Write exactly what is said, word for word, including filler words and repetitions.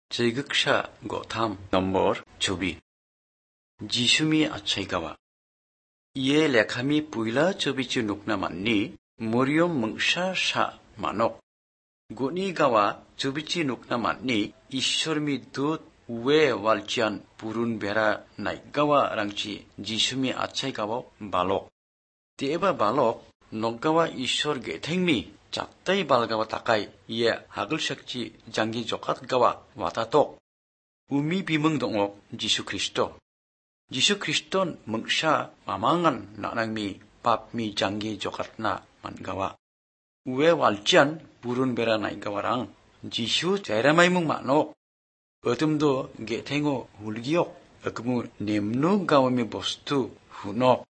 Jaigaksa Gotham Nombor Chobi Jisumi Achaigawa Ye lekhami puila chobichi nukna manni Moriom mungsha sha manok Goni gawa chobichi nukna manni Ishormi dut we walchian purun bera naigawa rangchi Jisumi Achaigawa balok Tieba balok noggawa Ishor gethengmi 작다이 발가와 다까이 예 하글색지 장기 조갓가와 와다톡 우미 비멍동옥 지수 그리스도 지수 그리스도는 멍샤 마망한 나낭미 밥미 장기 조갓나 만가와 우에 walcian 부른 베라 나이가와랑 지수 제라마이뭉 만옥 어둠도 게탱오 울기옥 어그무 냄누 가오미 보스투 후녹